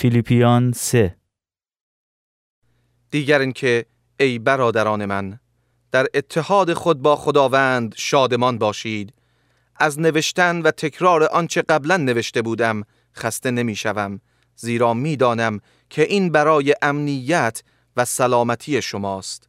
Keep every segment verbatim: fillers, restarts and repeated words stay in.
فیلیپیان سه. دیگر اینکه ای برادران من، در اتحاد خود با خداوند شادمان باشید. از نوشتن و تکرار آنچه قبلا نوشته بودم خسته نمی شوم، زیرا می دانم که این برای امنیت و سلامتی شماست.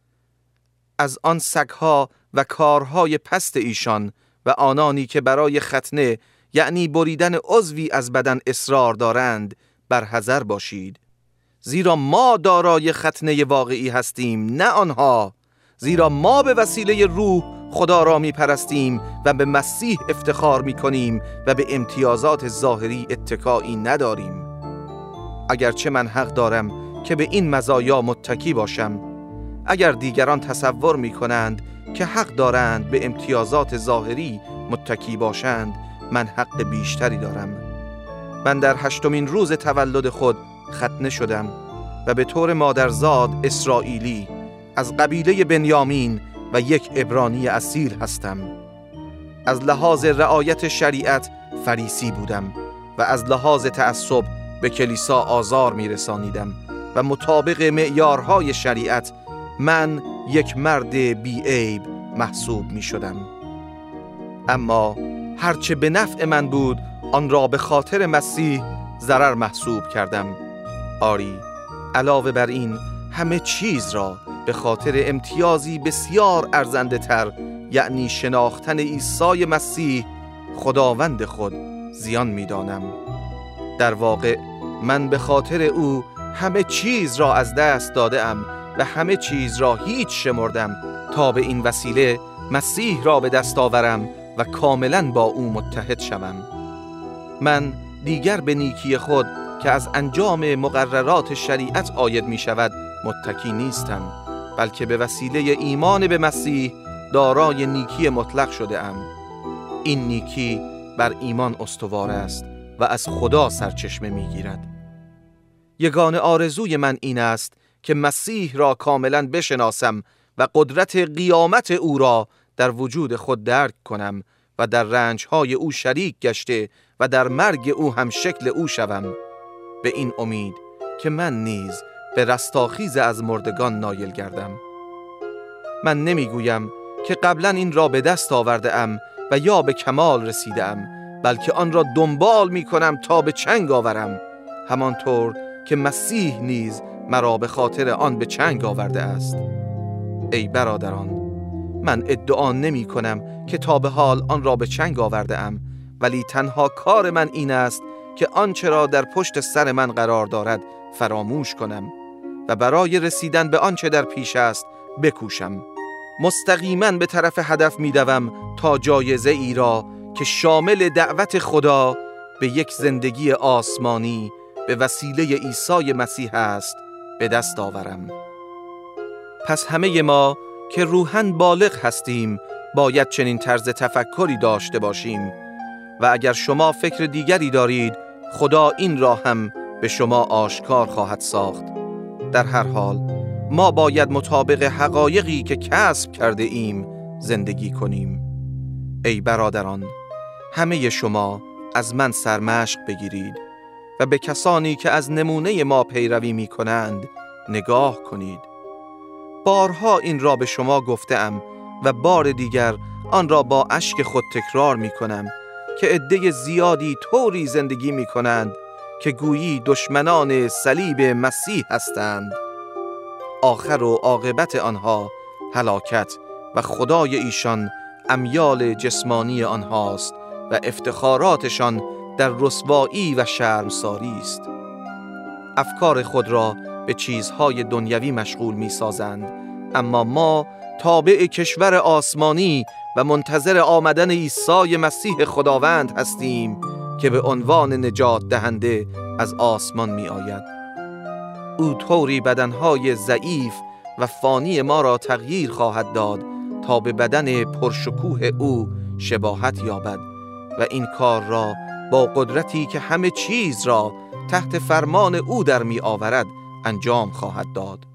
از آن سگها و کارهای پست ایشان و آنانی که برای ختنه، یعنی بریدن عضوی از بدن اصرار دارند، برحذر باشید. زیرا ما دارای ختنه واقعی هستیم، نه آنها. زیرا ما به وسیله روح خدا را می پرستیم و به مسیح افتخار می کنیم و به امتیازات ظاهری اتکایی نداریم. اگرچه من حق دارم که به این مزایا متکی باشم، اگر دیگران تصور می کنند که حق دارند به امتیازات ظاهری متکی باشند، من حق بیشتری دارم. من در هشتمین روز تولد خود ختنه شدم و به طور مادرزاد اسرائیلی از قبیله بنیامین و یک عبرانی اصیل هستم. از لحاظ رعایت شریعت فریسی بودم و از لحاظ تعصب به کلیسا آزار می رسانیدم و مطابق معیارهای شریعت من یک مرد بی عیب محسوب می شدم. اما هرچه به نفع من بود آن را به خاطر مسیح ضرر محسوب کردم. آری، علاوه بر این همه چیز را به خاطر امتیازی بسیار ارزنده تر، یعنی شناختن عیسی مسیح خداوند خود، زیان می دانم. در واقع من به خاطر او همه چیز را از دست دادم و همه چیز را هیچ شمردم تا به این وسیله مسیح را به دست آورم و کاملا با او متحد شوم. من دیگر به نیکی خود که از انجام مقررات شریعت عاید می شود متکی نیستم، بلکه به وسیله ایمان به مسیح دارای نیکی مطلق شده ام. این نیکی بر ایمان استوار است و از خدا سرچشمه می گیرد. یگانه آرزوی من این است که مسیح را کاملا بشناسم و قدرت قیامت او را در وجود خود درک کنم و در رنجهای او شریک گشته و در مرگ او هم شکل او شوم، به این امید که من نیز به رستاخیز از مردگان نایل گردم. من نمیگویم که قبلا این را به دست آورده ام و یا به کمال رسیده ام، بلکه آن را دنبال می کنم تا به چنگ آورم، همانطور که مسیح نیز مرا به خاطر آن به چنگ آورده است. ای برادران، من ادعا نمی کنم که تا به حال آن را به چنگ آورده ام، ولی تنها کار من این است که آنچه را در پشت سر من قرار دارد فراموش کنم و برای رسیدن به آنچه در پیش است بکوشم. مستقیما به طرف هدف می دوم تا جایزه ای را که شامل دعوت خدا به یک زندگی آسمانی به وسیله عیسی مسیح است به دست آورم. پس همه ما که روحاً بالغ هستیم باید چنین طرز تفکری داشته باشیم و اگر شما فکر دیگری دارید خدا این را هم به شما آشکار خواهد ساخت. در هر حال ما باید مطابق حقایقی که کسب کرده ایم زندگی کنیم. ای برادران، همه شما از من سرمشق بگیرید و به کسانی که از نمونه ما پیروی می کنند نگاه کنید. بارها این را به شما گفتم و بار دیگر آن را با اشک خود تکرار می کنم که عده زیادی طوری زندگی می کنند که گویی دشمنان صلیب مسیح هستند. آخر و عاقبت آنها هلاکت و خدای ایشان امیال جسمانی آنهاست و افتخاراتشان در رسوایی و شرمساری است. افکار خود را به چیزهای دنیوی مشغول می سازند، اما ما تابع کشور آسمانی و منتظر آمدن عیسی مسیح خداوند هستیم که به عنوان نجات دهنده از آسمان می آید. او طوری بدنهای ضعیف و فانی ما را تغییر خواهد داد تا به بدن پرشکوه او شباهت یابد و این کار را با قدرتی که همه چیز را تحت فرمان او در می آورد انجام خواهد داد.